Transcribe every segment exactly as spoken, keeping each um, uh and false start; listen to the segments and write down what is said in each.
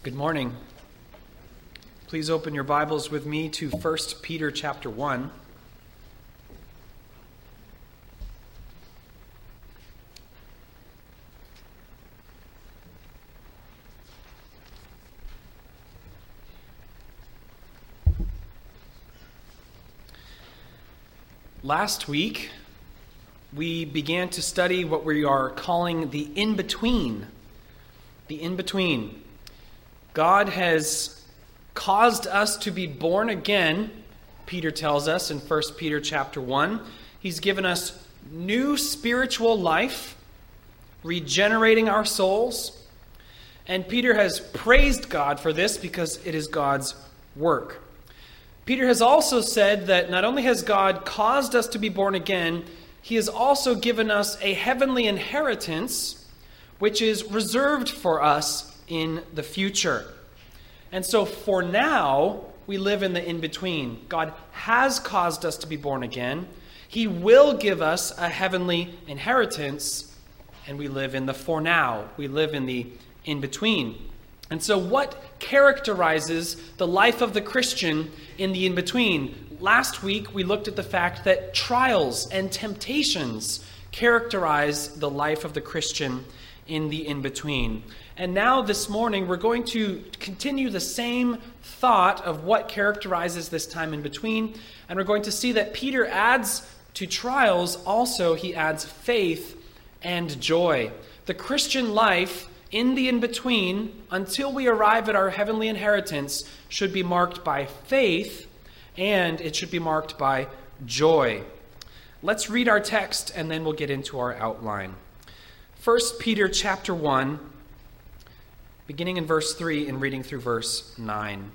Good morning. Please open your Bibles with me to First Peter chapter one. Last week, we began to study what we are calling the in-between. The in-between. God has caused us to be born again, Peter tells us in First Peter chapter one. He's given us new spiritual life, regenerating our souls. And Peter has praised God for this because it is God's work. Peter has also said that not only has God caused us to be born again, he has also given us a heavenly inheritance, which is reserved for us in the future. And so for now, we live in the in-between. God has caused us to be born again. He will give us a heavenly inheritance, and we live in the for now. We live in the in-between. And so what characterizes the life of the Christian in the in-between? Last week, we looked at the fact that trials and temptations characterize the life of the Christian in the in-between. And now this morning, we're going to continue the same thought of what characterizes this time in between. And we're going to see that Peter adds to trials, also he adds faith and joy. The Christian life in the in-between, until we arrive at our heavenly inheritance, should be marked by faith, and it should be marked by joy. Let's read our text, and then we'll get into our outline. First Peter chapter one, beginning in verse three and reading through verse nine.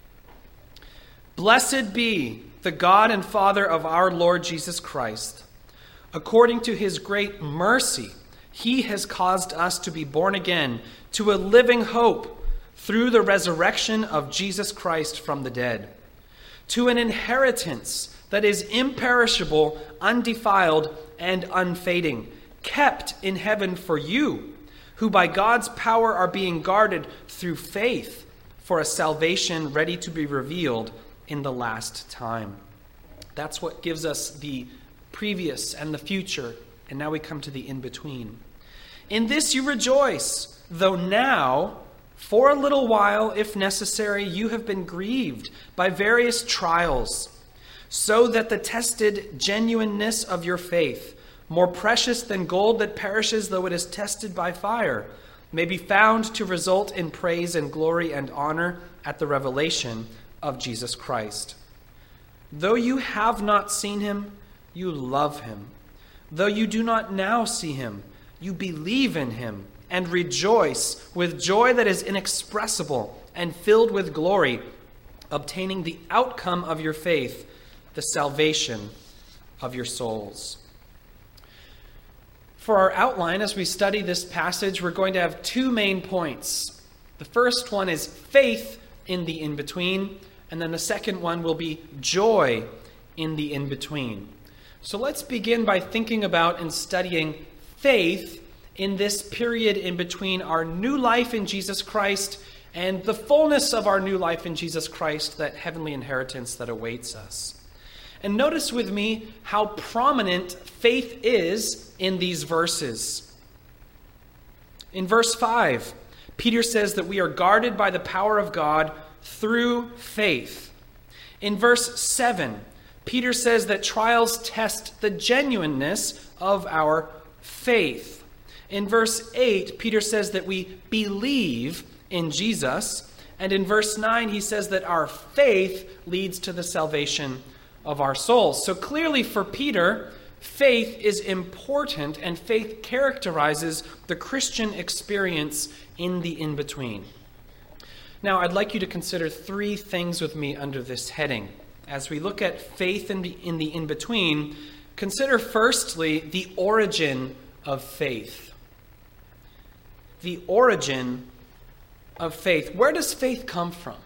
Blessed be the God and Father of our Lord Jesus Christ. According to his great mercy, he has caused us to be born again to a living hope through the resurrection of Jesus Christ from the dead, to an inheritance that is imperishable, undefiled, and unfading, kept in heaven for you, who by God's power are being guarded through faith for a salvation ready to be revealed in the last time. That's what gives us the previous and the future, and now we come to the in-between. In this you rejoice, though now, for a little while, if necessary, you have been grieved by various trials, so that the tested genuineness of your faith, more precious than gold that perishes though it is tested by fire, may be found to result in praise and glory and honor at the revelation of Jesus Christ. Though you have not seen him, you love him. Though you do not now see him, you believe in him and rejoice with joy that is inexpressible and filled with glory, obtaining the outcome of your faith, the salvation of your souls. For our outline, as we study this passage, we're going to have two main points. The first one is faith in the in-between, and then the second one will be joy in the in-between. So let's begin by thinking about and studying faith in this period in between our new life in Jesus Christ and the fullness of our new life in Jesus Christ, that heavenly inheritance that awaits us. And notice with me how prominent faith is in these verses. In verse five, Peter says that we are guarded by the power of God through faith. In verse seven, Peter says that trials test the genuineness of our faith. In verse eight, Peter says that we believe in Jesus. And in verse nine, he says that our faith leads to the salvation of our souls. So clearly for Peter, faith is important, and faith characterizes the Christian experience in the in-between. Now, I'd like you to consider three things with me under this heading. As we look at faith in the, in the in-between, consider firstly the origin of faith. The origin of faith. Where does faith come from?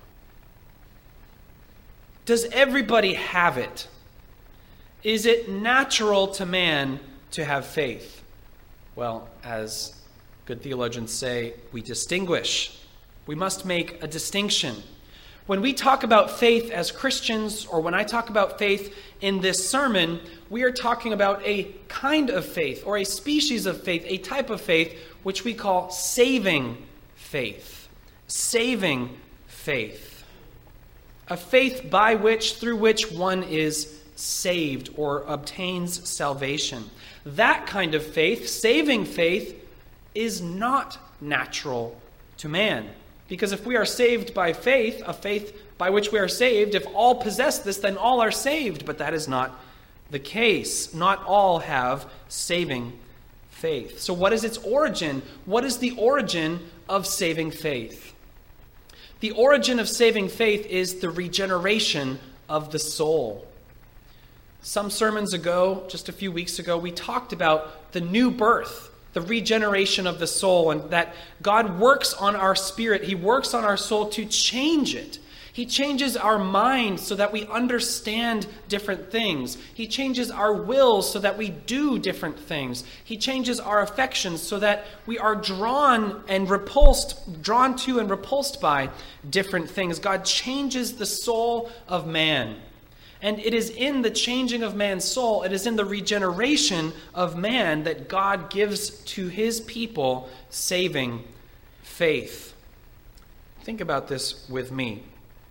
Does everybody have it? Is it natural to man to have faith? Well, as good theologians say, we distinguish We must make a distinction. When we talk about faith as Christians, or when I talk about faith in this sermon, we are talking about a kind of faith, or a species of faith, a type of faith, which we call saving faith. Saving faith. A faith by which, through which one is saved or obtains salvation. That kind of faith, saving faith, is not natural to man. Because if we are saved by faith, a faith by which we are saved, if all possess this, then all are saved. But that is not the case. Not all have saving faith. So what is its origin? What is the origin of saving faith? The origin of saving faith is the regeneration of the soul. Some sermons ago, just a few weeks ago, we talked about the new birth, the regeneration of the soul, and that God works on our spirit. He works on our soul to change it. He changes our mind so that we understand different things. He changes our wills so that we do different things. He changes our affections so that we are drawn and repulsed, drawn to and repulsed by different things. God changes the soul of man. And it is in the changing of man's soul, it is in the regeneration of man that God gives to his people saving faith. Think about this with me.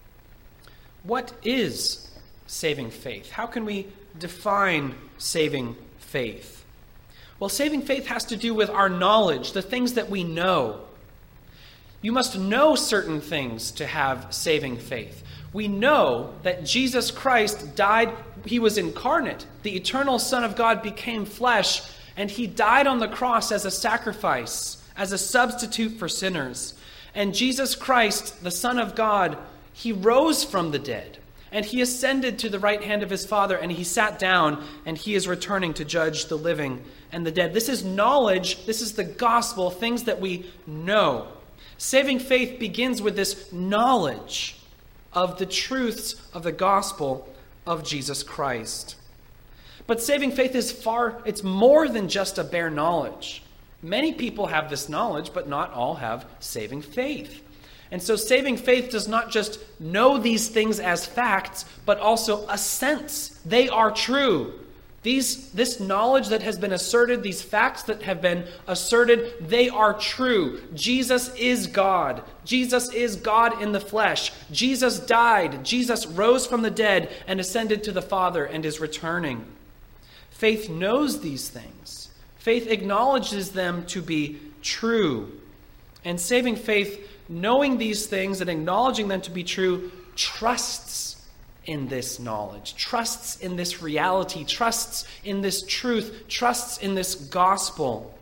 What is saving faith? How can we define saving faith? Well, saving faith has to do with our knowledge, the things that we know. You must know certain things to have saving faith. We know that Jesus Christ died, he was incarnate. The eternal Son of God became flesh, and he died on the cross as a sacrifice, as a substitute for sinners. And Jesus Christ, the Son of God, he rose from the dead, and he ascended to the right hand of his Father, and he sat down, and he is returning to judge the living and the dead. This is knowledge, this is the gospel, things that we know. Saving faith begins with this knowledge of the truths of the gospel of Jesus Christ. But saving faith is far, it's more than just a bare knowledge. Many people have this knowledge, but not all have saving faith. And so saving faith does not just know these things as facts, but also assents. They are true. These, this knowledge that has been asserted, these facts that have been asserted, they are true. Jesus is God. Jesus is God in the flesh. Jesus died. Jesus rose from the dead and ascended to the Father and is returning. Faith knows these things. Faith acknowledges them to be true. And saving faith, knowing these things and acknowledging them to be true, trusts in this knowledge, trusts in this reality, trusts in this truth, trusts in this gospel.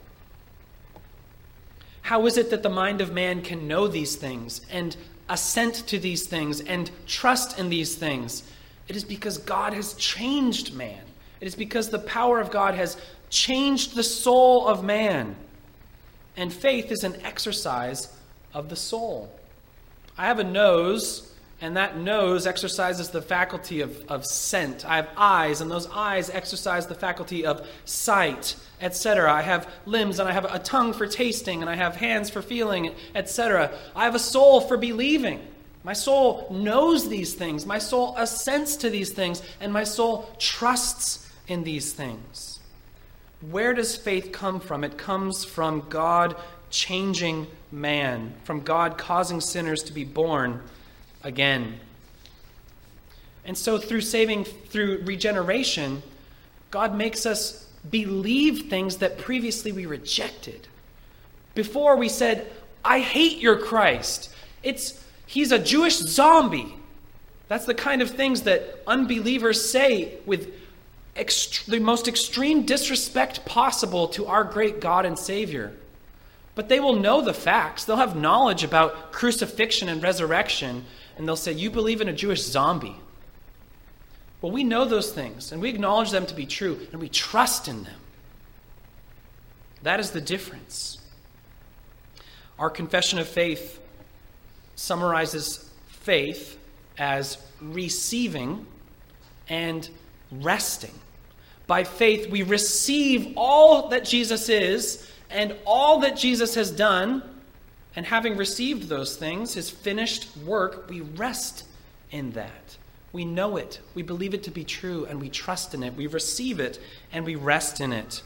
How is it that the mind of man can know these things and assent to these things and trust in these things? It is because God has changed man. It is because the power of God has changed the soul of man. And faith is an exercise of the soul. I have a nose, and that nose exercises the faculty of, of scent. I have eyes, and those eyes exercise the faculty of sight, et cetera. I have limbs, and I have a tongue for tasting, and I have hands for feeling, et cetera. I have a soul for believing. My soul knows these things. My soul assents to these things, and my soul trusts in these things. Where does faith come from? It comes from God changing man, from God causing sinners to be born again. And so through saving, through regeneration, God makes us believe things that previously we rejected. Before we said, I hate your Christ. It's he's a Jewish zombie. That's the kind of things that unbelievers say with ext- the most extreme disrespect possible to our great God and Savior. But they will know the facts. They'll have knowledge about crucifixion and resurrection, and they'll say, you believe in a Jewish zombie. Well, we know those things, and we acknowledge them to be true, and we trust in them. That is the difference. Our confession of faith summarizes faith as receiving and resting. By faith, we receive all that Jesus is and all that Jesus has done, And having received those things, his finished work, we rest in that. We know it, we believe it to be true, and we trust in it. We receive it, and we rest in it.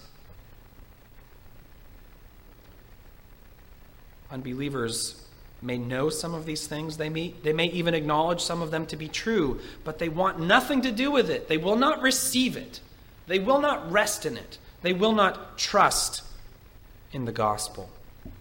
Unbelievers may know some of these things. They may, they may even acknowledge some of them to be true, but they want nothing to do with it. They will not receive it. They will not rest in it. They will not trust in the gospel.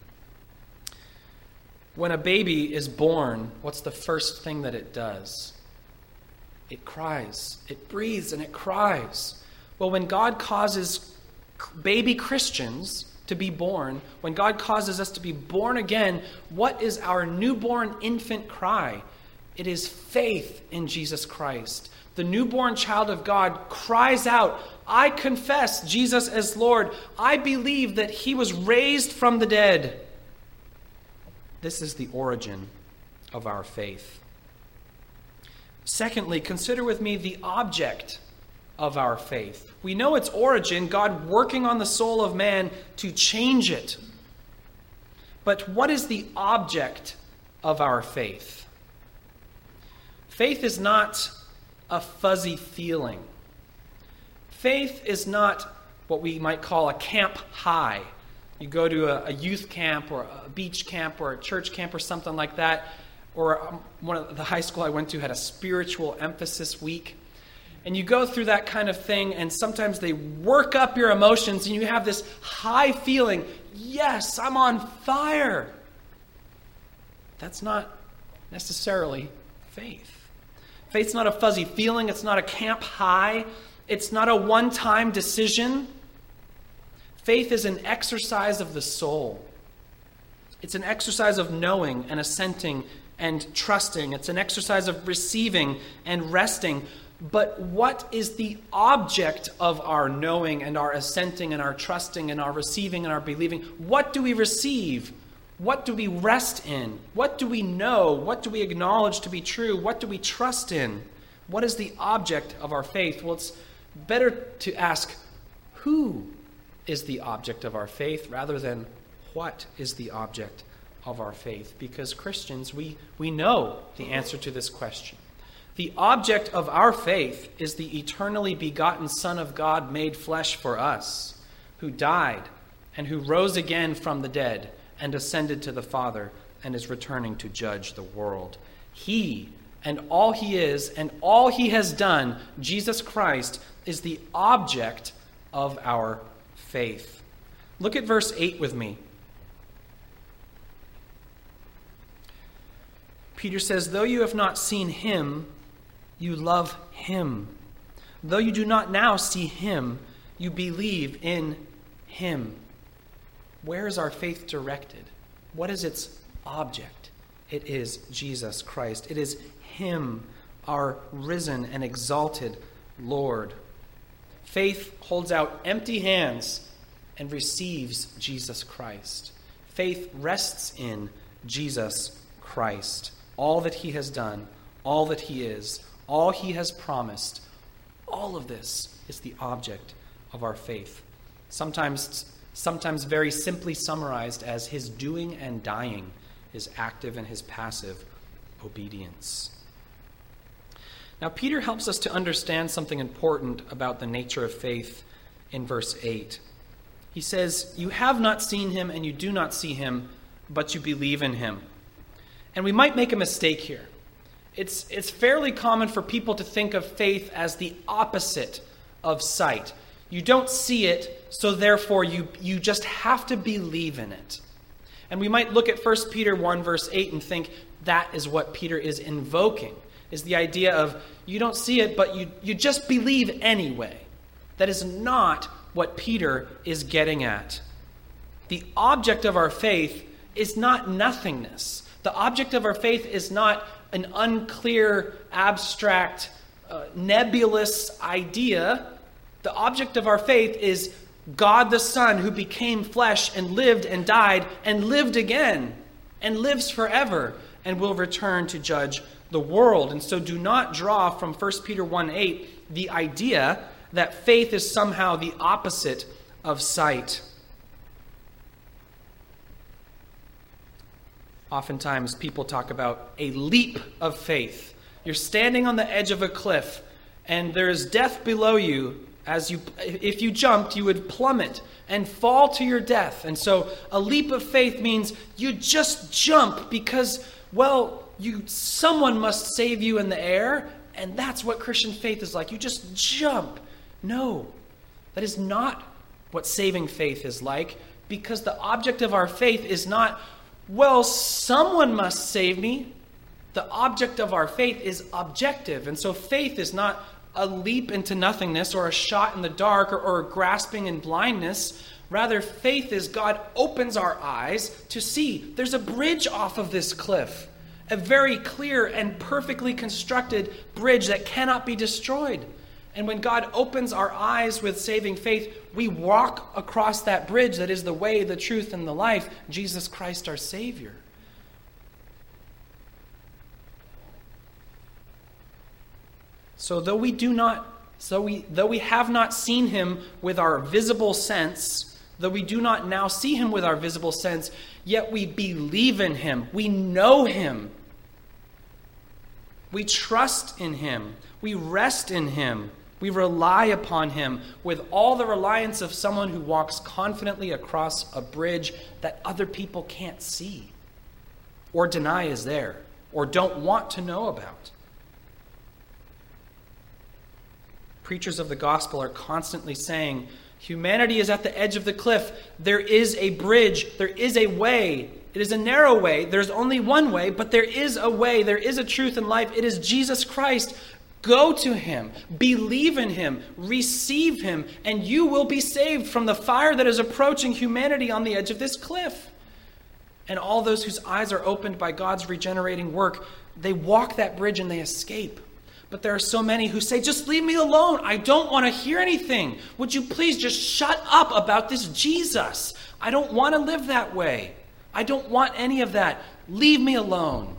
When a baby is born, what's the first thing that it does? It cries. It breathes and it cries. Well, when God causes baby Christians to be born, when God causes us to be born again, what is our newborn infant cry? It is faith in Jesus Christ. The newborn child of God cries out, I confess Jesus as Lord. I believe that he was raised from the dead. This is the origin of our faith. Secondly, consider with me the object of our faith. We know its origin, God working on the soul of man to change it. But what is the object of our faith? Faith is not a fuzzy feeling. Faith is not what we might call a camp high. You go to a, a youth camp or a beach camp or a church camp or something like that, or um, one of the high school I went to had a spiritual emphasis week. And you go through that kind of thing, and sometimes they work up your emotions, and you have this high feeling, yes, I'm on fire. That's not necessarily faith. Faith's not a fuzzy feeling. It's not a camp high. It's not a one-time decision. Faith is an exercise of the soul. It's an exercise of knowing and assenting and trusting. It's an exercise of receiving and resting. But what is the object of our knowing and our assenting and our trusting and our receiving and our believing? What do we receive? What do we rest in? What do we know? What do we acknowledge to be true? What do we trust in? What is the object of our faith? Well, it's better to ask, who is the object of our faith rather than what is the object of our faith? Because Christians, we, we know the answer to this question. The object of our faith is the eternally begotten Son of God made flesh for us, who died and who rose again from the dead and ascended to the Father and is returning to judge the world. He and all he is and all he has done, Jesus Christ, is the object of our faith. Look at verse eight with me. Peter says, though you have not seen him, you love him. Though you do not now see him, you believe in him. Where is our faith directed? What is its object? It is Jesus Christ. It is him, our risen and exalted Lord. Faith holds out empty hands and receives Jesus Christ. Faith rests in Jesus Christ. All that he has done, all that he is, all he has promised, all of this is the object of our faith. Sometimes, sometimes very simply summarized as his doing and dying, his active and his passive obedience. Now, Peter helps us to understand something important about the nature of faith in verse eight. He says, you have not seen him and you do not see him, but you believe in him. And we might make a mistake here. It's, it's fairly common for people to think of faith as the opposite of sight. You don't see it, so therefore you, you just have to believe in it. And we might look at First Peter one, verse eight, and think that is what Peter is invoking, is the idea of you don't see it, but you, you just believe anyway. That is not what Peter is getting at. The object of our faith is not nothingness. The object of our faith is not an unclear, abstract, uh, nebulous idea. The object of our faith is God the Son, who became flesh and lived and died and lived again and lives forever and will return to judge the world. And so do not draw from First Peter one eight the idea that faith is somehow the opposite of sight. Oftentimes people talk about a leap of faith. You're standing on the edge of a cliff, and there's death below you. As you, if you jumped, you would plummet and fall to your death. And so a leap of faith means you just jump because, well, you someone must save you in the air, and that's what Christian faith is like. You just jump. No, that is not what saving faith is like, because the object of our faith is not, well, someone must save me. The object of our faith is objective. And so faith is not a leap into nothingness or a shot in the dark or, or grasping in blindness. Rather, faith is God opens our eyes to see there's a bridge off of this cliff, a very clear and perfectly constructed bridge that cannot be destroyed. And when God opens our eyes with saving faith, we walk across that bridge that is the way, the truth, and the life, Jesus Christ our Savior. So though we do not, so we though we have not seen him with our visible sense, though we do not now see him with our visible sense, yet we believe in him. We know him. We trust in him. We rest in him. We rely upon him with all the reliance of someone who walks confidently across a bridge that other people can't see or deny is there or don't want to know about. Preachers of the gospel are constantly saying, humanity is at the edge of the cliff. There is a bridge. There is a way. It is a narrow way. There's only one way, but there is a way. There is a truth in life. It is Jesus Christ. Go to him. Believe in him. Receive him. And you will be saved from the fire that is approaching humanity on the edge of this cliff. And all those whose eyes are opened by God's regenerating work, they walk that bridge and they escape. But there are so many who say, just leave me alone. I don't want to hear anything. Would you please just shut up about this Jesus? I don't want to live that way. I don't want any of that. Leave me alone.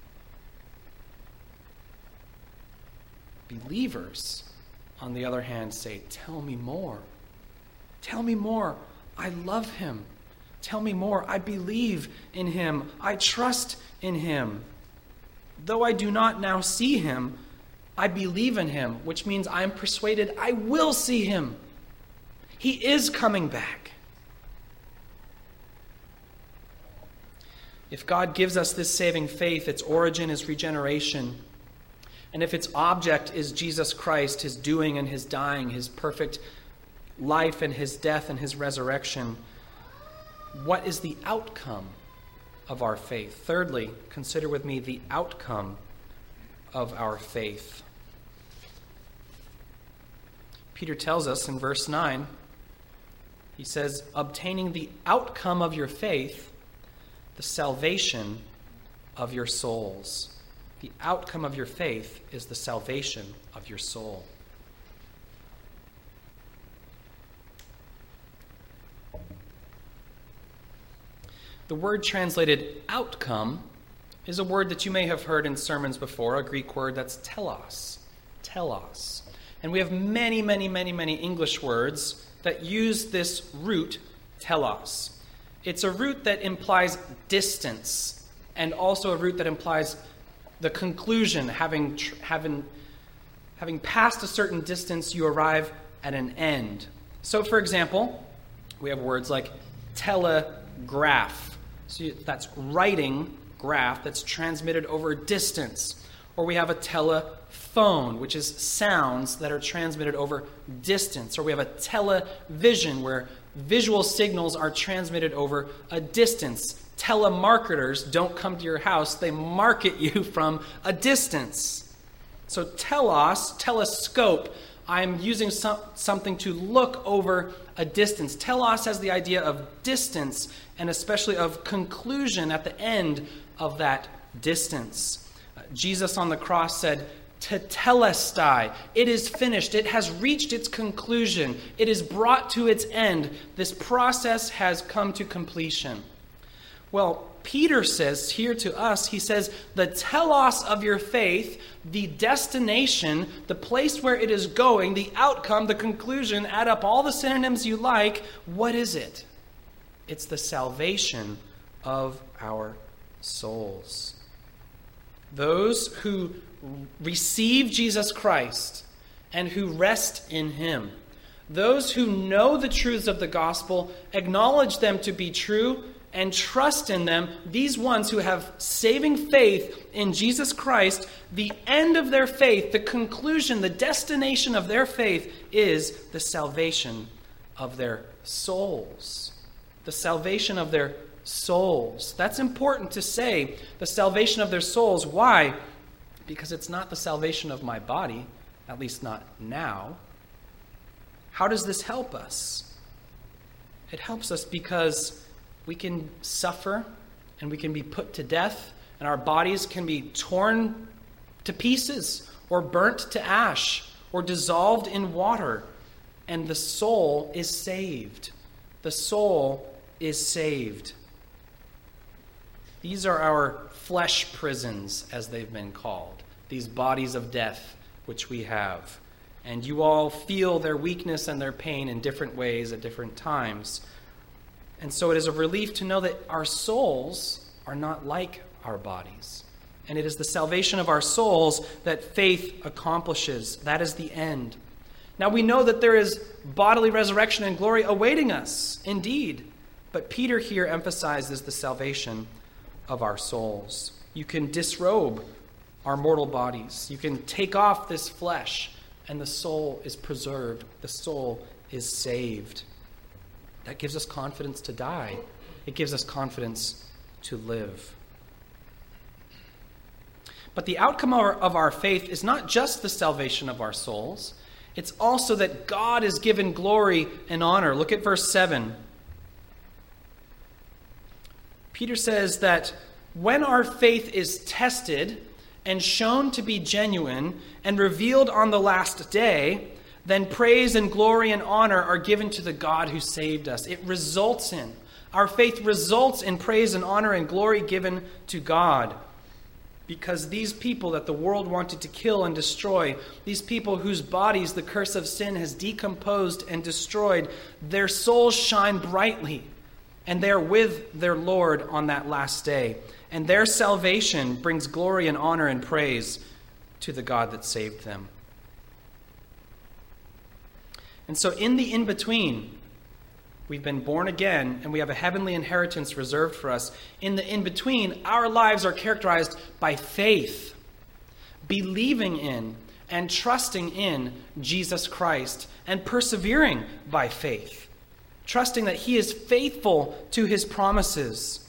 Believers, on the other hand, say, tell me more. Tell me more. I love him. Tell me more. I believe in him. I trust in him. Though I do not now see him, I believe in him, which means I am persuaded I will see him. He is coming back. If God gives us this saving faith, its origin is regeneration. And if its object is Jesus Christ, his doing and his dying, his perfect life and his death and his resurrection, what is the outcome of our faith? Thirdly, consider with me the outcome of our faith. Peter tells us in verse nine, he says, obtaining the outcome of your faith, the salvation of your souls. The outcome of your faith is the salvation of your soul. The word translated outcome is a word that you may have heard in sermons before, a Greek word that's telos. Telos. And we have many, many, many, many English words that use this root, telos. It's a root that implies distance, and also a root that implies the conclusion. Having, having, having passed a certain distance, you arrive at an end. So, for example, we have words like telegraph. So that's writing graph that's transmitted over distance. Or we have a telephone, which is sounds that are transmitted over distance. Or we have a television, where visual signals are transmitted over a distance. Telemarketers don't come to your house, they market you from a distance. So telos, telescope, I'm using some, something to look over a distance. Telos has the idea of distance, and especially of conclusion at the end of that distance. Uh, Jesus on the cross said, tetelestai, it is finished. It has reached its conclusion. It is brought to its end. This process has come to completion. Well, Peter says here to us, he says, the telos of your faith, the destination, the place where it is going, the outcome, the conclusion, add up all the synonyms you like. What is it? It's the salvation of our souls. Those who receive Jesus Christ and who rest in him. Those who know the truths of the gospel, acknowledge them to be true, and trust in them, these ones who have saving faith in Jesus Christ, the end of their faith, the conclusion, the destination of their faith is the salvation of their souls. The salvation of their souls. That's important to say, the salvation of their souls. Why? Because it's not the salvation of my body, at least not now. How does this help us? It helps us because we can suffer and we can be put to death and our bodies can be torn to pieces or burnt to ash or dissolved in water, and the soul is saved. The soul is saved. These are our flesh prisons, as they've been called, these bodies of death which we have. And you all feel their weakness and their pain in different ways at different times. And so it is a relief to know that our souls are not like our bodies. And it is the salvation of our souls that faith accomplishes. That is the end. Now we know that there is bodily resurrection and glory awaiting us, indeed. But Peter here emphasizes the salvation of our souls. You can disrobe our mortal bodies. You can take off this flesh, and the soul is preserved. The soul is saved. That gives us confidence to die. It gives us confidence to live. But the outcome of our faith is not just the salvation of our souls. It's also that God is given glory and honor. Look at verse seven. Peter says that when our faith is tested and shown to be genuine and revealed on the last day, then praise and glory and honor are given to the God who saved us. It results in, our faith results in praise and honor and glory given to God. Because these people that the world wanted to kill and destroy, these people whose bodies the curse of sin has decomposed and destroyed, their souls shine brightly, and they are with their Lord on that last day. And their salvation brings glory and honor and praise to the God that saved them. And so in the in-between, we've been born again, and we have a heavenly inheritance reserved for us. In the in-between, our lives are characterized by faith, believing in and trusting in Jesus Christ, and persevering by faith, trusting that he is faithful to his promises.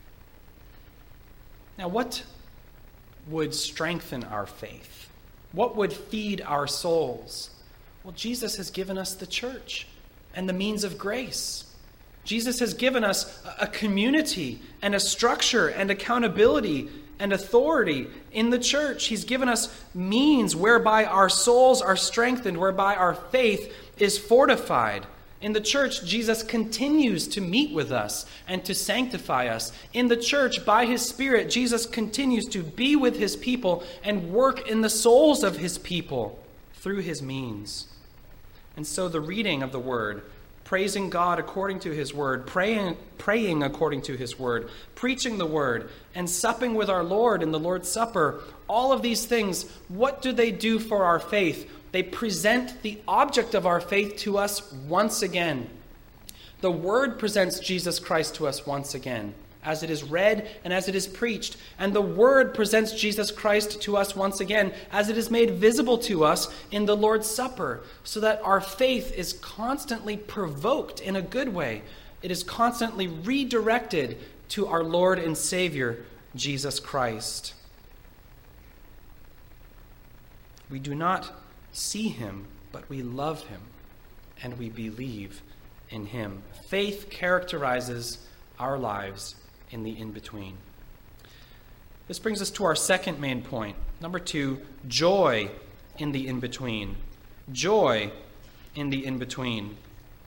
Now, what would strengthen our faith? What would feed our souls? Well, Jesus has given us the church and the means of grace. Jesus has given us a community and a structure and accountability and authority in the church. He's given us means whereby our souls are strengthened, whereby our faith is fortified. In the church, Jesus continues to meet with us and to sanctify us. In the church, by his Spirit, Jesus continues to be with his people and work in the souls of his people through his means. And so the reading of the word, praising God according to his word, praying, praying according to his word, preaching the word, and supping with our Lord in the Lord's Supper, all of these things, what do they do for our faith? They present the object of our faith to us once again. The word presents Jesus Christ to us once again, as it is read and as it is preached. And the word presents Jesus Christ to us once again, as it is made visible to us in the Lord's Supper, so that our faith is constantly provoked in a good way. It is constantly redirected to our Lord and Savior, Jesus Christ. We do not see him, but we love him, and we believe in him. Faith characterizes our lives in the in-between. This brings us to our second main point. Number two, joy in the in-between. Joy in the in-between.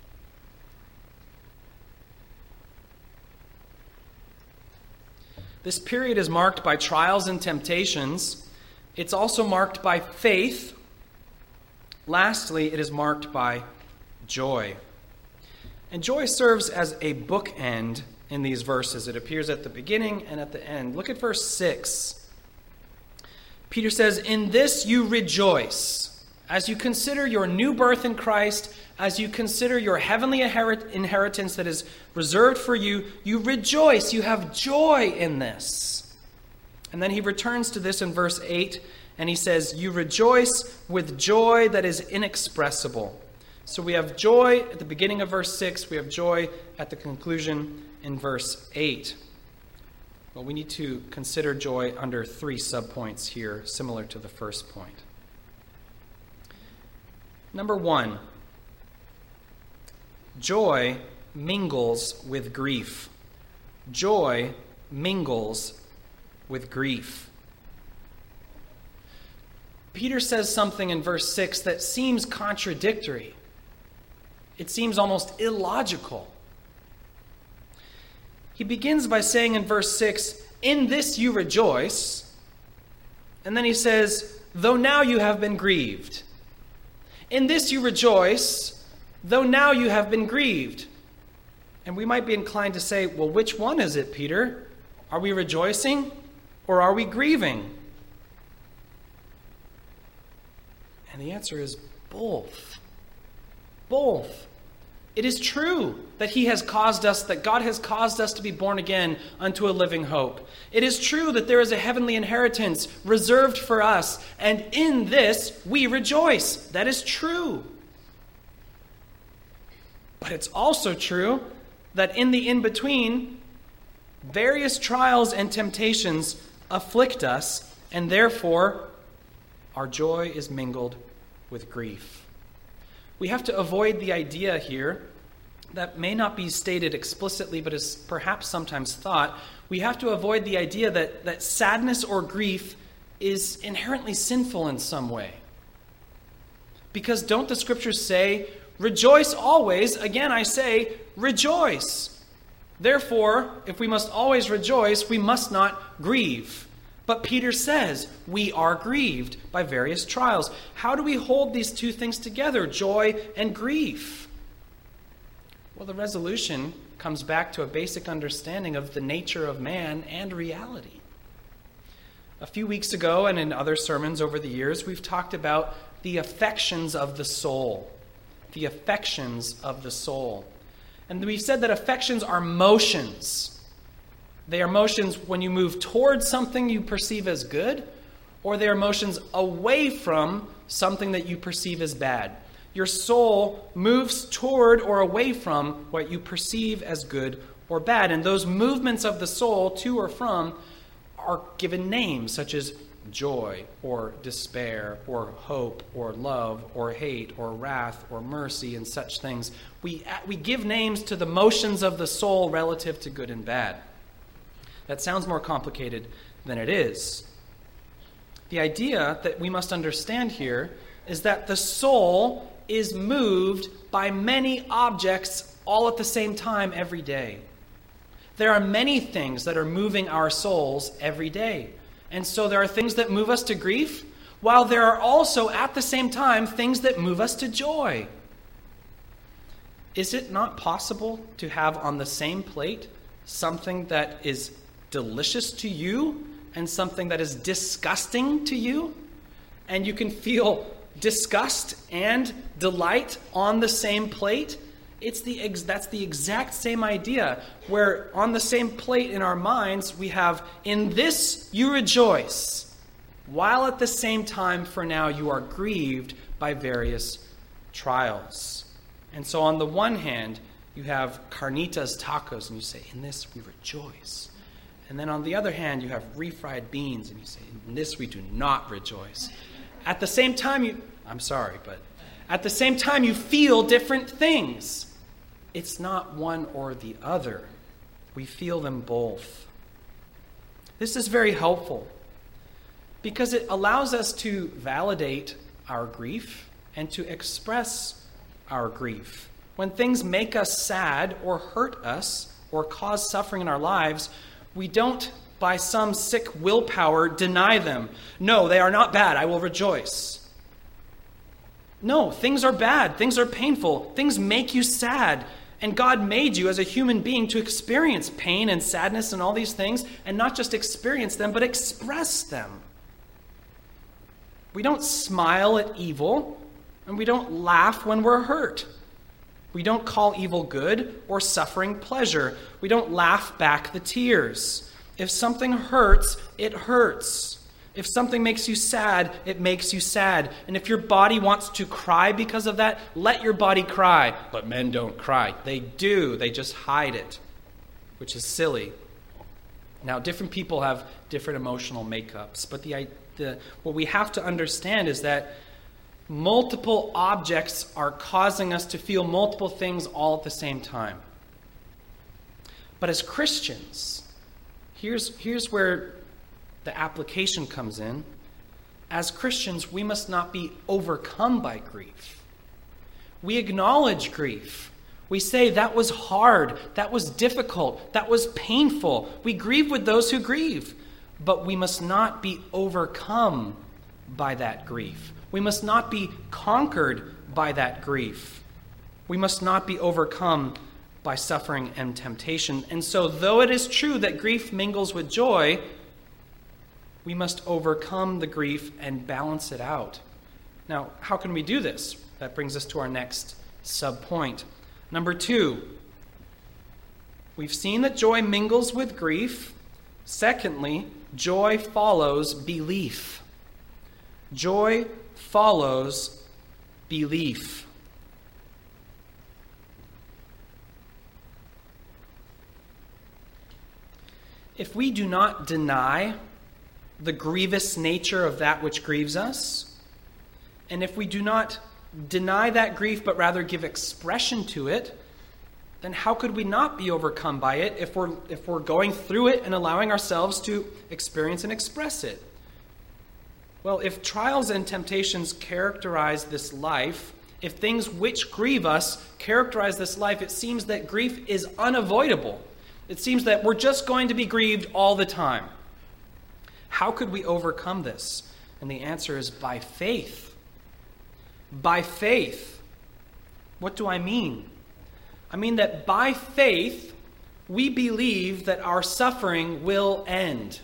This period is marked by trials and temptations. It's also marked by faith. Lastly, it is marked by joy. And joy serves as a bookend in these verses. It appears at the beginning and at the end. Look at verse six. Peter says, "In this you rejoice, as you consider your new birth in Christ, as you consider your heavenly inheritance that is reserved for you, you rejoice, you have joy in this." And then he returns to this in verse eight, and he says, "You rejoice with joy that is inexpressible." So we have joy at the beginning of verse six, we have joy at the conclusion in verse eight. Well, we need to consider joy under three subpoints here, similar to the first point. Number one, joy mingles with grief. Joy mingles with grief. Peter says something in verse six that seems contradictory. It seems almost illogical. He begins by saying in verse six, "In this you rejoice." And then he says, "Though now you have been grieved." In this you rejoice, though now you have been grieved. And we might be inclined to say, well, which one is it, Peter? Are we rejoicing or are we grieving? And the answer is both. Both. It is true that he has caused us, that God has caused us to be born again unto a living hope. It is true that there is a heavenly inheritance reserved for us, and in this we rejoice. That is true. But it's also true that in the in-between, various trials and temptations afflict us, and therefore our joy is mingled with grief. We have to avoid the idea here that may not be stated explicitly, but is perhaps sometimes thought. We have to avoid the idea that, that sadness or grief is inherently sinful in some way. Because don't the scriptures say, "Rejoice always"? Again, I say, rejoice. Therefore, if we must always rejoice, we must not grieve. But Peter says we are grieved by various trials. How do we hold these two things together, joy and grief? Well, the resolution comes back to a basic understanding of the nature of man and reality. A few weeks ago and in other sermons over the years, we've talked about the affections of the soul. The affections of the soul. And we've said that affections are motions. They are motions when you move towards something you perceive as good, or they are motions away from something that you perceive as bad. Your soul moves toward or away from what you perceive as good or bad. And those movements of the soul to or from are given names such as joy or despair or hope or love or hate or wrath or mercy and such things. We, we give names to the motions of the soul relative to good and bad. That sounds more complicated than it is. The idea that we must understand here is that the soul is moved by many objects all at the same time every day. There are many things that are moving our souls every day. And so there are things that move us to grief, while there are also at the same time things that move us to joy. Is it not possible to have on the same plate something that is delicious to you and something that is disgusting to you? And you can feel disgust and delight on the same plate? It's the ex- that's the exact same idea, where on the same plate in our minds we have, "In this you rejoice," while at the same time for now you are grieved by various trials. And so on the one hand, you have carnitas tacos and you say, "In this we rejoice." And then on the other hand, you have refried beans and you say, "In this we do not rejoice." At the same time, you, I'm sorry, but at the same time you feel different things. It's not one or the other. We feel them both. This is very helpful because it allows us to validate our grief and to express our grief. When things make us sad or hurt us or cause suffering in our lives, we don't, by some sick willpower, deny them. "No, they are not bad. I will rejoice." No, things are bad. Things are painful. Things make you sad. And God made you as a human being to experience pain and sadness and all these things, and not just experience them, but express them. We don't smile at evil, and we don't laugh when we're hurt. We don't call evil good or suffering pleasure. We don't laugh back the tears. If something hurts, it hurts. If something makes you sad, it makes you sad. And if your body wants to cry because of that, let your body cry. But men don't cry. They do. They just hide it, which is silly. Now, different people have different emotional makeups. But the, the what we have to understand is that multiple objects are causing us to feel multiple things all at the same time. But as Christians, here's, here's where the application comes in. As Christians, we must not be overcome by grief. We acknowledge grief. We say, that was hard, that was difficult, that was painful. We grieve with those who grieve. But we must not be overcome by that grief. We must not be conquered by that grief. We must not be overcome by suffering and temptation. And so, though it is true that grief mingles with joy, we must overcome the grief and balance it out. Now, how can we do this? That brings us to our next sub-point. Number two, we've seen that joy mingles with grief. Secondly, joy follows belief. Joy follows belief. If we do not deny the grievous nature of that which grieves us, and if we do not deny that grief but rather give expression to it, then how could we not be overcome by it if we're if we're going through it and allowing ourselves to experience and express it? Well, if trials and temptations characterize this life, if things which grieve us characterize this life, it seems that grief is unavoidable. It seems that we're just going to be grieved all the time. How could we overcome this? And the answer is by faith. By faith. What do I mean? I mean that by faith, we believe that our suffering will end.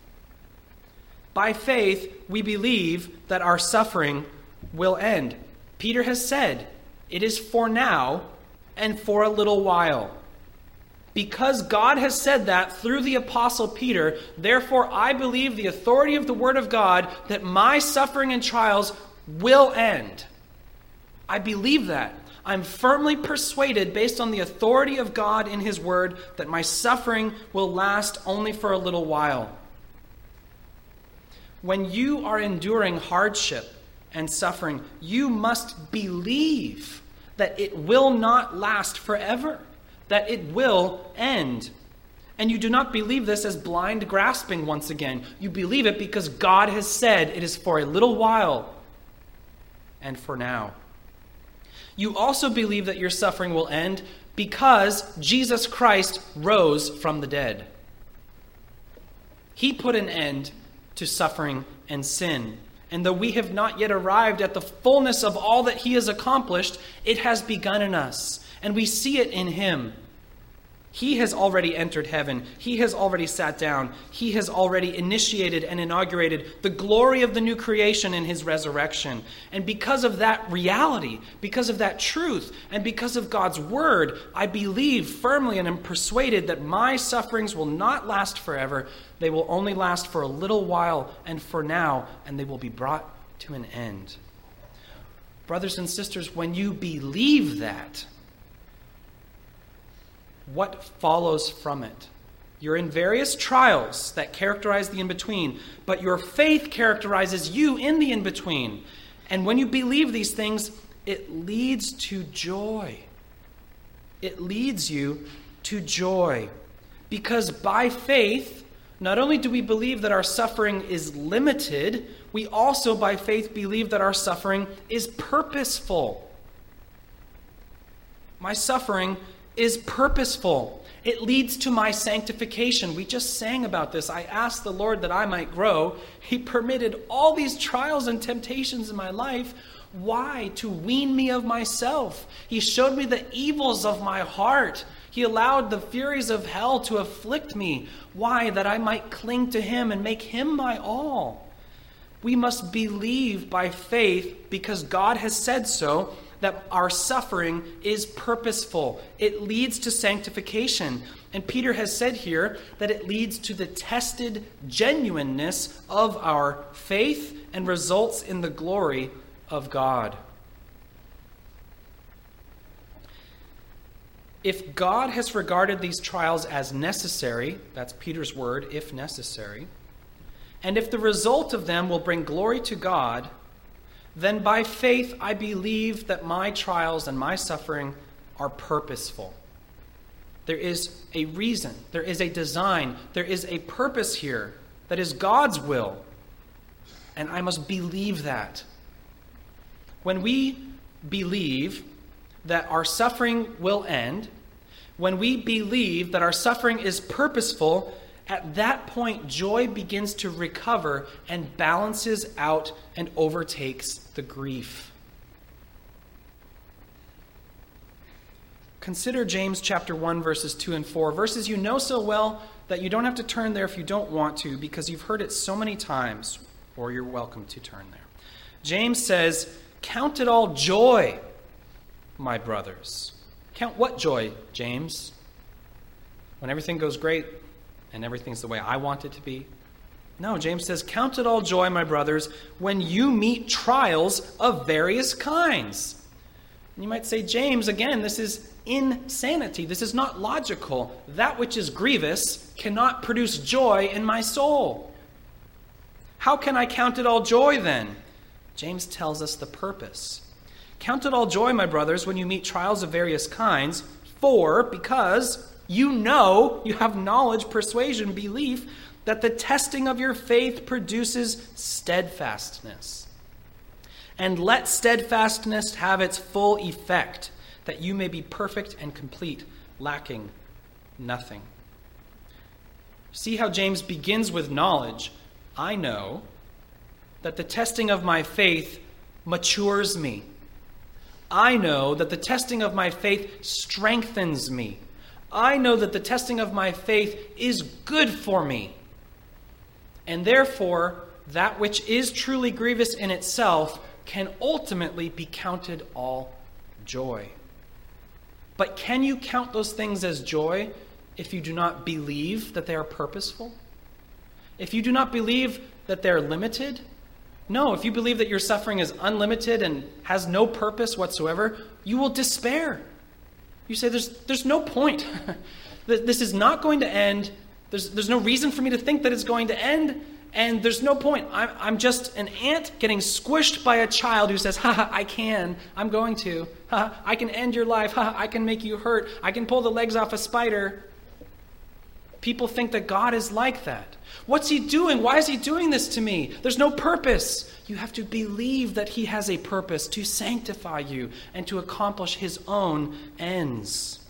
By faith, we believe that our suffering will end. Peter has said, it is for now and for a little while. Because God has said that through the Apostle Peter, therefore I believe the authority of the Word of God that my suffering and trials will end. I believe that. I'm firmly persuaded, based on the authority of God in His Word, that my suffering will last only for a little while. When you are enduring hardship and suffering, you must believe that it will not last forever, that it will end. And you do not believe this as blind grasping once again. You believe it because God has said it is for a little while and for now. You also believe that your suffering will end because Jesus Christ rose from the dead. He put an end to suffering and sin. And though we have not yet arrived at the fullness of all that He has accomplished, it has begun in us. And we see it in Him. He has already entered heaven. He has already sat down. He has already initiated and inaugurated the glory of the new creation in His resurrection. And because of that reality, because of that truth, and because of God's word, I believe firmly and am persuaded that my sufferings will not last forever. They will only last for a little while and for now, and they will be brought to an end. Brothers and sisters, when you believe that, what follows from it? You're in various trials that characterize the in-between, but your faith characterizes you in the in-between. And when you believe these things, it leads to joy. It leads you to joy. Because by faith, not only do we believe that our suffering is limited, we also by faith believe that our suffering is purposeful. My suffering is purposeful. It leads to my sanctification. We just sang about this. I asked the Lord that I might grow. He permitted all these trials and temptations in my life. Why? To wean me of myself. He showed me the evils of my heart. He allowed the furies of hell to afflict me. Why? That I might cling to him and make him my all. We must believe by faith because God has said so, that our suffering is purposeful. It leads to sanctification. And Peter has said here that it leads to the tested genuineness of our faith and results in the glory of God. If God has regarded these trials as necessary, that's Peter's word, if necessary, and if the result of them will bring glory to God, then by faith I believe that my trials and my suffering are purposeful. There is a reason, there is a design, there is a purpose here that is God's will. And I must believe that. When we believe that our suffering will end, when we believe that our suffering is purposeful, at that point, joy begins to recover and balances out and overtakes the grief. Consider James chapter one, verses two and four, verses you know so well that you don't have to turn there if you don't want to, because you've heard it so many times, or you're welcome to turn there. James says, "Count it all joy, my brothers." Count what joy, James? When everything goes great, and everything's the way I want it to be? No, James says, "Count it all joy, my brothers, when you meet trials of various kinds." And you might say, "James, again, this is insanity. This is not logical. That which is grievous cannot produce joy in my soul. How can I count it all joy then?" James tells us the purpose. "Count it all joy, my brothers, when you meet trials of various kinds, for, because you know, you have knowledge, persuasion, belief, that the testing of your faith produces steadfastness. And let steadfastness have its full effect, that you may be perfect and complete, lacking nothing." See how James begins with knowledge. I know that the testing of my faith matures me. I know that the testing of my faith strengthens me. I know that the testing of my faith is good for me. And therefore, that which is truly grievous in itself can ultimately be counted all joy. But can you count those things as joy if you do not believe that they are purposeful? If you do not believe that they're limited? No, if you believe that your suffering is unlimited and has no purpose whatsoever, you will despair. You say, there's there's no point. This is not going to end. There's, there's no reason for me to think that it's going to end. And there's no point. I'm, I'm just an ant getting squished by a child who says, ha, ha, I can. I'm going to. Ha, ha, I can end your life. Ha, ha, I can make you hurt. I can pull the legs off a spider. People think that God is like that. What's he doing? Why is he doing this to me? There's no purpose. You have to believe that he has a purpose to sanctify you and to accomplish his own ends.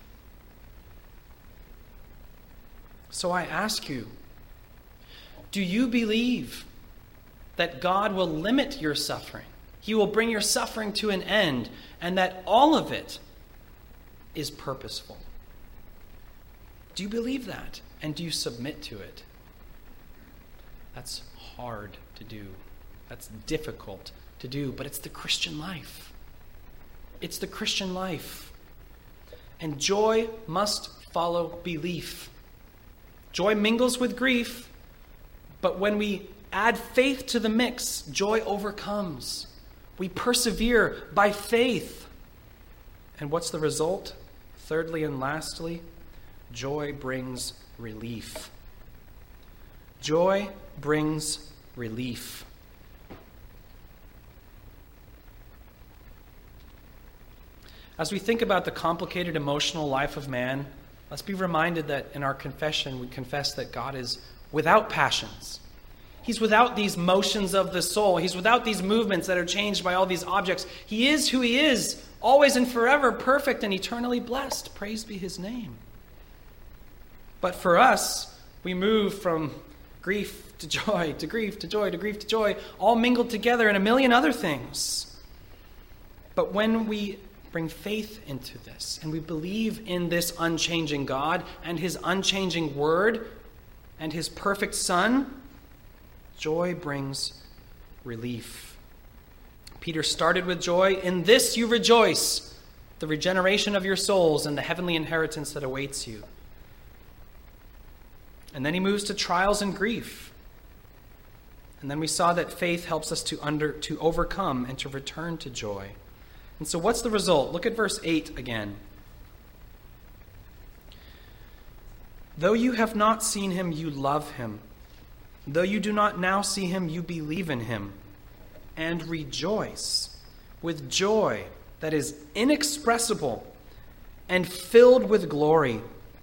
So I ask you, do you believe that God will limit your suffering? He will bring your suffering to an end, and that all of it is purposeful? Do you believe that? And do you submit to it? That's hard to do. That's difficult to do, but it's the Christian life. It's the Christian life. And joy must follow belief. Joy mingles with grief, but when we add faith to the mix, joy overcomes. We persevere by faith. And what's the result? Thirdly and lastly, joy brings relief. Joy brings relief. As we think about the complicated emotional life of man, let's be reminded that in our confession, we confess that God is without passions. He's without these motions of the soul. He's without these movements that are changed by all these objects. He is who he is, always and forever, perfect and eternally blessed. Praise be his name. But for us, we move from grief to joy, to grief to joy, to grief to joy, all mingled together in a million other things. But when we bring faith into this and we believe in this unchanging God and his unchanging word and his perfect Son, joy brings relief. Peter started with joy. In this you rejoice, the regeneration of your souls and the heavenly inheritance that awaits you. And then he moves to trials and grief. And then we saw that faith helps us to under to overcome and to return to joy. And so what's the result? Look at verse eight again. Though you have not seen him, you love him. Though you do not now see him, you believe in him and rejoice with joy that is inexpressible and filled with glory.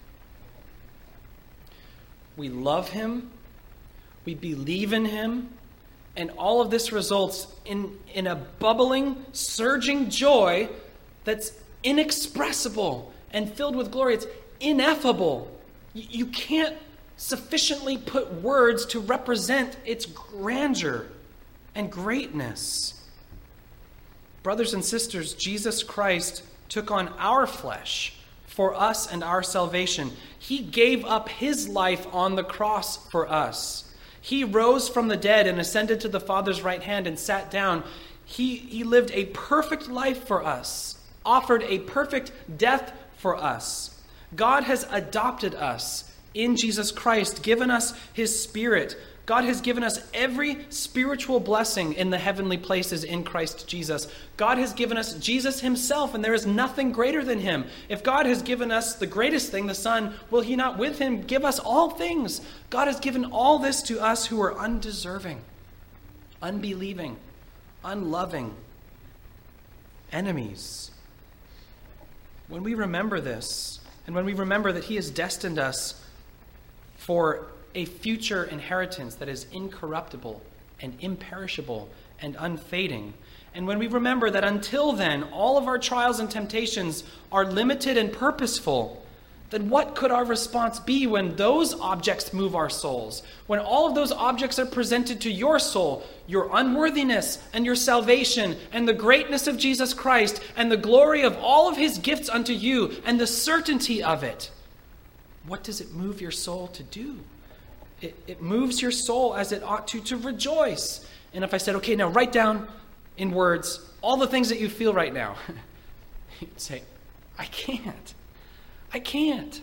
We love him, we believe in him, and all of this results in, in a bubbling, surging joy that's inexpressible and filled with glory. It's ineffable. You, you can't sufficiently put words to represent its grandeur and greatness. Brothers and sisters, Jesus Christ took on our flesh for us and our salvation. He gave up his life on the cross for us. He rose from the dead and ascended to the Father's right hand and sat down. He, he lived a perfect life for us, offered a perfect death for us. God has adopted us in Jesus Christ, given us his Spirit. God has given us every spiritual blessing in the heavenly places in Christ Jesus. God has given us Jesus himself, and there is nothing greater than him. If God has given us the greatest thing, the Son, will he not with him give us all things? God has given all this to us who are undeserving, unbelieving, unloving, enemies. When we remember this, and when we remember that he has destined us for a future inheritance that is incorruptible and imperishable and unfading. And when we remember that until then, all of our trials and temptations are limited and purposeful, then what could our response be when those objects move our souls? When all of those objects are presented to your soul, your unworthiness and your salvation and the greatness of Jesus Christ and the glory of all of his gifts unto you and the certainty of it, what does it move your soul to do? It, it moves your soul as it ought to, to rejoice. And if I said, okay, now write down in words all the things that you feel right now, you'd say, I can't. I can't.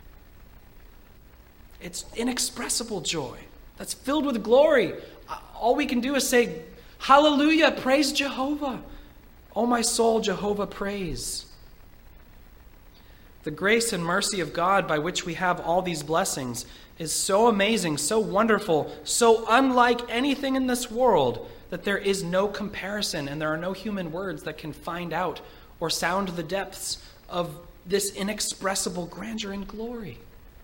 It's inexpressible joy that's filled with glory. All we can do is say, hallelujah, praise Jehovah. Oh, my soul, Jehovah praise. The grace and mercy of God by which we have all these blessings is so amazing, so wonderful, so unlike anything in this world that there is no comparison and there are no human words that can find out or sound the depths of this inexpressible grandeur and glory.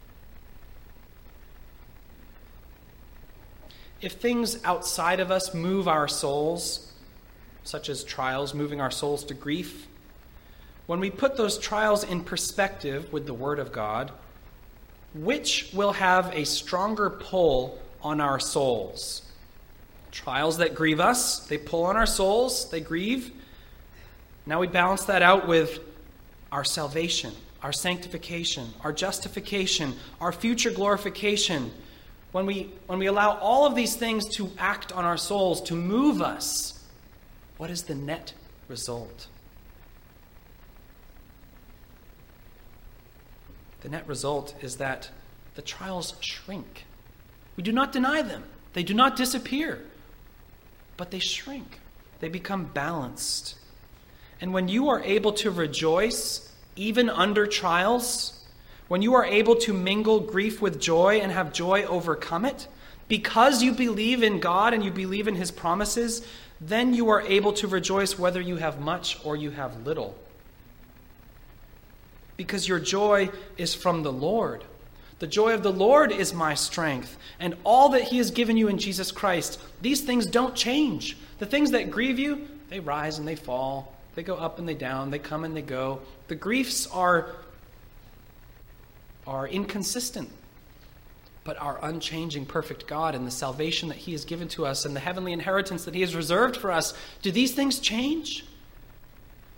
If things outside of us move our souls, such as trials moving our souls to grief, when we put those trials in perspective with the Word of God, which will have a stronger pull on our souls? Trials that grieve us, they pull on our souls, they grieve. Now we balance that out with our salvation, our sanctification, our justification, our future glorification. When we, when we allow all of these things to act on our souls, to move us, what is the net result? The net result is that the trials shrink. We do not deny them. They do not disappear. But they shrink. They become balanced. And when you are able to rejoice, even under trials, when you are able to mingle grief with joy and have joy overcome it, because you believe in God and you believe in his promises, then you are able to rejoice whether you have much or you have little. Because your joy is from the Lord. The joy of the Lord is my strength. And all that he has given you in Jesus Christ, these things don't change. The things that grieve you, they rise and they fall. They go up and they down. They come and they go. The griefs are, are inconsistent. But our unchanging, perfect God and the salvation that he has given to us and the heavenly inheritance that he has reserved for us, do these things change?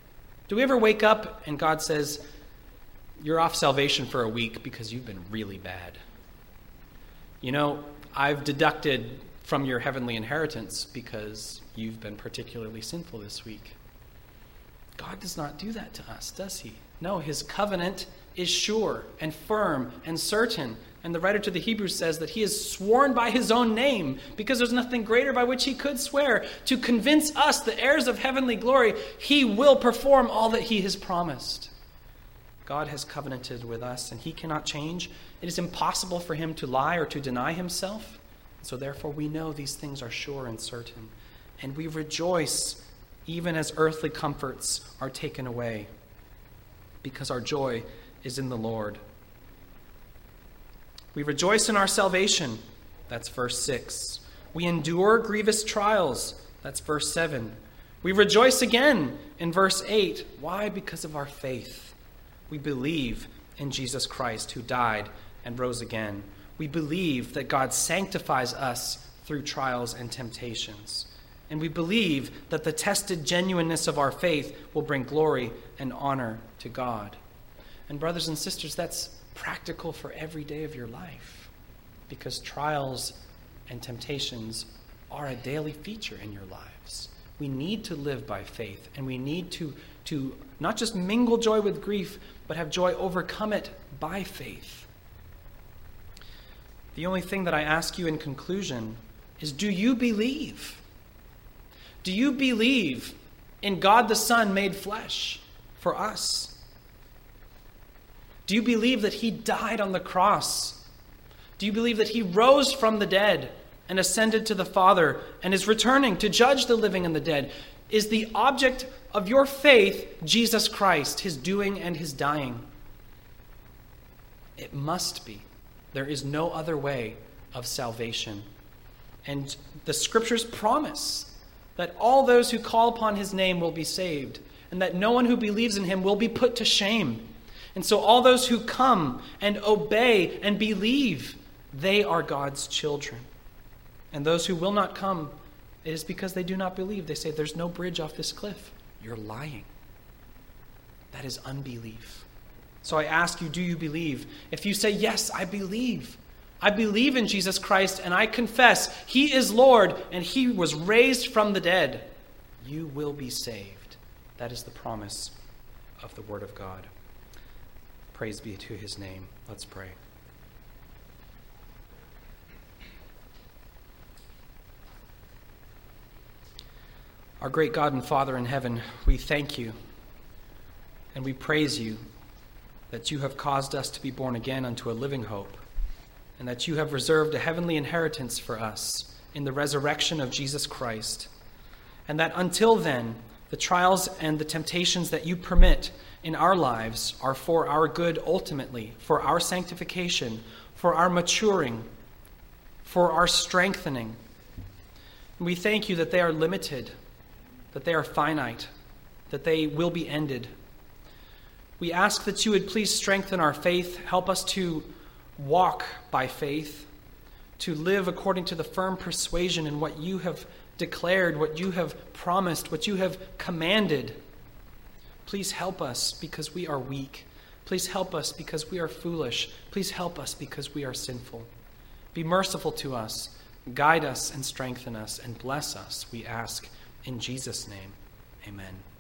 Do we ever wake up and God says, you're off salvation for a week because you've been really bad? You know, I've deducted from your heavenly inheritance because you've been particularly sinful this week. God does not do that to us, does he? No, his covenant is sure and firm and certain. And the writer to the Hebrews says that he has sworn by his own name, because there's nothing greater by which he could swear, to convince us, the heirs of heavenly glory, he will perform all that he has promised. God has covenanted with us, and he cannot change. It is impossible for him to lie or to deny himself. So therefore we know these things are sure and certain. And we rejoice even as earthly comforts are taken away, because our joy is in the Lord. We rejoice in our salvation. That's verse six. We endure grievous trials. That's verse seven. We rejoice again in verse eight. Why? Because of our faith. We believe in Jesus Christ, who died and rose again. We believe that God sanctifies us through trials and temptations. And we believe that the tested genuineness of our faith will bring glory and honor to God. And brothers and sisters, that's practical for every day of your life, because trials and temptations are a daily feature in your lives. We need to live by faith, and we need to, to not just mingle joy with grief, but have joy overcome it by faith. The only thing that I ask you in conclusion is, do you believe? Do you believe in God the Son made flesh for us? Do you believe that he died on the cross? Do you believe that he rose from the dead and ascended to the Father and is returning to judge the living and the dead? Is the object of your faith Jesus Christ, his doing and his dying? It must be. There is no other way of salvation. And the scriptures promise that all those who call upon his name will be saved, and that no one who believes in him will be put to shame. And so all those who come and obey and believe, they are God's children. And those who will not come, it is because they do not believe. They say, there's no bridge off this cliff. You're lying. That is unbelief. So I ask you, do you believe? If you say, yes, I believe. I believe in Jesus Christ, and I confess he is Lord and he was raised from the dead, you will be saved. That is the promise of the Word of God. Praise be to his name. Let's pray. Our great God and Father in heaven, we thank you and we praise you that you have caused us to be born again unto a living hope, and that you have reserved a heavenly inheritance for us in the resurrection of Jesus Christ, and that until then, the trials and the temptations that you permit in our lives are for our good ultimately, for our sanctification, for our maturing, for our strengthening. And we thank you that they are limited, that they are finite, that they will be ended. We ask that you would please strengthen our faith, help us to walk by faith, to live according to the firm persuasion in what you have declared, what you have promised, what you have commanded. Please help us because we are weak. Please help us because we are foolish. Please help us because we are sinful. Be merciful to us, guide us and strengthen us, and bless us, we ask in Jesus' name. Amen.